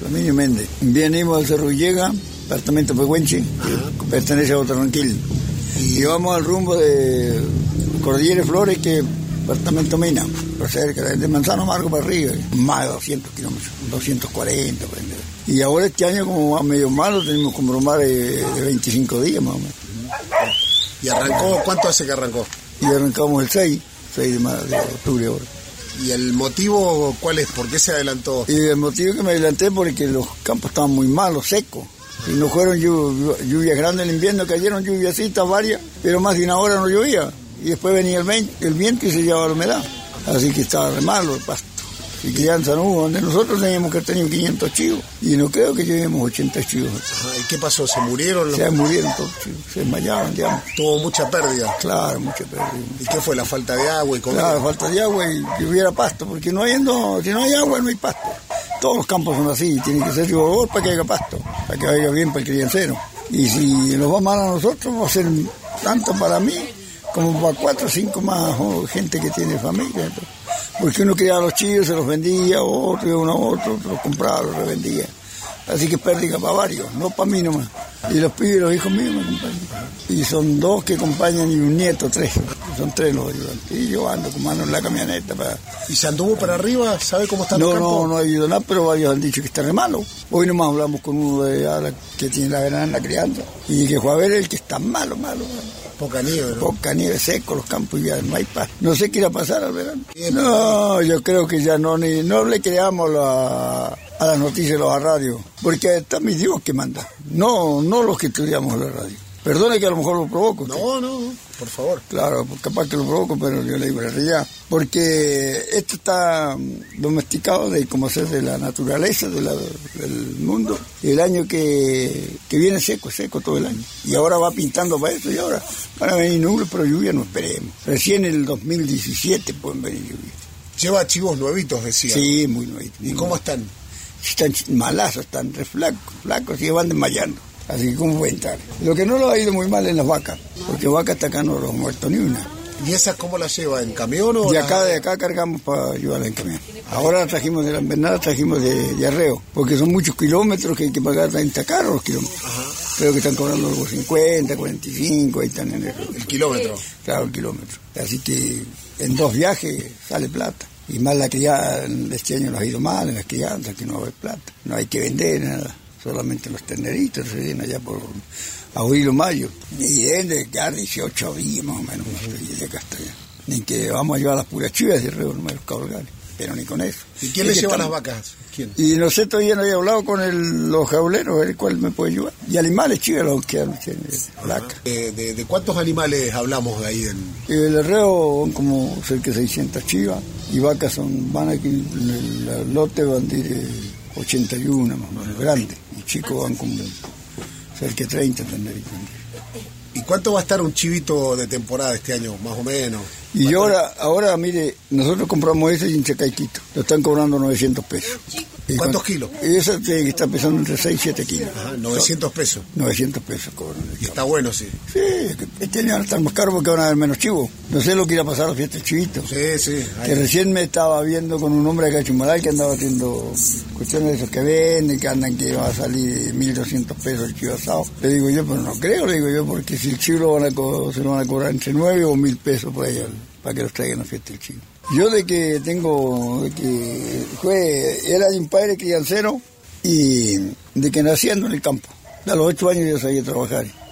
Flaminio Méndez. Venimos del Cerro Llega, departamento Pehuenche, que pertenece a Otranquil. Y vamos al rumbo de Cordillera Flores, que es departamento Mina, por cerca, de Manzano Marco para arriba, más de 200 kilómetros, 240. Y ahora este año, como va medio malo, tenemos que bromar de 25 días más o menos. ¿Y arrancó? ¿Cuánto hace que arrancó? Y arrancamos el 6 de octubre ahora. ¿Y el motivo cuál es? ¿Por qué se adelantó? Y el motivo que me adelanté porque los campos estaban muy malos, secos. Y no fueron lluvias grandes en el invierno, cayeron lluviacitas varias, pero más de una hora no llovía. Y después venía el viento y se llevaba la humedad. Así que estaba re malo el pasto. Y crianza no hubo, donde nosotros teníamos que tener 500 chivos. Y no creo que llevemos 80 chivos. ¿Y qué pasó? ¿Se murieron? Se murieron todos los chivos, se desmayaron, digamos. ¿Tuvo mucha pérdida? Claro, mucha pérdida. ¿Y qué fue? ¿La falta de agua y comida? Claro, falta de agua y que hubiera pasto, porque si no hay agua no hay pasto. Todos los campos son así, tiene que ser llovedor para que haya pasto, para que vaya bien para el criancero. Y si nos va mal a nosotros, va a ser tanto para mí como para 4 o 5 más gente que tiene familia. Porque uno criaba a los chivos, se los vendía, otro los compraba, los revendía. Así que pérdida para varios, no para mí nomás. Y los pibes, los hijos míos me acompañan. Y son 2 que acompañan y un nieto, 3. Son 3 los ayudantes. Y yo ando con mano en la camioneta para... ¿Y se anduvo para arriba? ¿Sabe cómo está el campo? No ayuda nada, pero varios han dicho que está re malo. Hoy nomás hablamos con uno de allá que tiene la grana en la crianza. Y que fue a ver el que está malo. Poca nieve, ¿no? Poca nieve, seco, los campos ya no hay paz. No sé qué irá a pasar al verano. No, yo creo que ya no le creamos a las noticias de la radio, porque está mi Dios que manda, no los que estudiamos en la radio. Perdone que a lo mejor lo provoco. No, por favor. Claro, capaz que lo provoco, pero yo le digo la realidad. Porque esto está domesticado de como ser de la naturaleza del mundo. El año que viene seco todo el año. Y ahora va pintando para eso, y ahora van a venir nubes, pero lluvia no esperemos. Recién en el 2017 pueden venir lluvias. Lleva chivos nuevitos, decía. Sí, muy nuevitos. ¿Y cómo están? Están malazos, están re flacos y van desmayando. Así que ¿cómo pueden estar? Lo que no lo ha ido muy mal en las vacas, porque vacas hasta acá no los han muerto ni una. ¿Y esas cómo las lleva? ¿En camión o...? De acá cargamos para llevarla en camión. Ahora la trajimos de la Invernada, trajimos de Arreo, porque son muchos kilómetros que hay que pagar, 30 caros los kilómetros. Ajá. Creo que están cobrando algo 50, 45, ahí están en el kilómetro. Claro, el kilómetro. Así que en 2 viajes sale plata. Y más la crianza, este año nos ha ido mal en las crianzas, que no hay plata. No hay que vender nada, solamente los terneritos se vienen allá por abril o mayo. Y deben de quedar 18 días más o menos, de acá hasta allá. Ni que vamos a llevar las puras chivas de Río Número Cabalgales, pero ni con eso. ¿Y quién le lleva las vacas? ¿Quién? Y no sé, todavía no había hablado con los jauleros, el cual me puede ayudar. Y animales chivas los que han vacas. ¿De cuántos animales hablamos de ahí? El Herreo son como cerca de 600 chivas, y vacas van aquí, el lote van de 81 más o menos, grandes, y chicos van como cerca de 30 tenderitos. ¿Y cuánto va a estar un chivito de temporada este año, más o menos? Y yo ahora, mire, nosotros compramos ese y en Chacaiquito, lo están cobrando 900 pesos. ¿Cuántos kilos? Ese está pesando entre 6 y 7 kilos. Ajá, 900 pesos. 900 pesos cobran. Y está bueno, sí. Sí, este año van a estar más caros porque van a haber menos chivos. No sé lo que irá a pasar a la fiesta del chivito. Sí. Que recién me estaba viendo con un hombre de Cachumalal que andaba haciendo cuestiones de esos que venden, que andan que va a salir 1.200 pesos el chivo asado. Le digo yo, pero no creo, porque si el chivo se lo van a cobrar entre 9 o 1.000 pesos por ahí, para que los traigan a la fiesta del chivo. Yo era de un padre criancero y de que naciendo en el campo. A los 8 años yo sabía trabajar.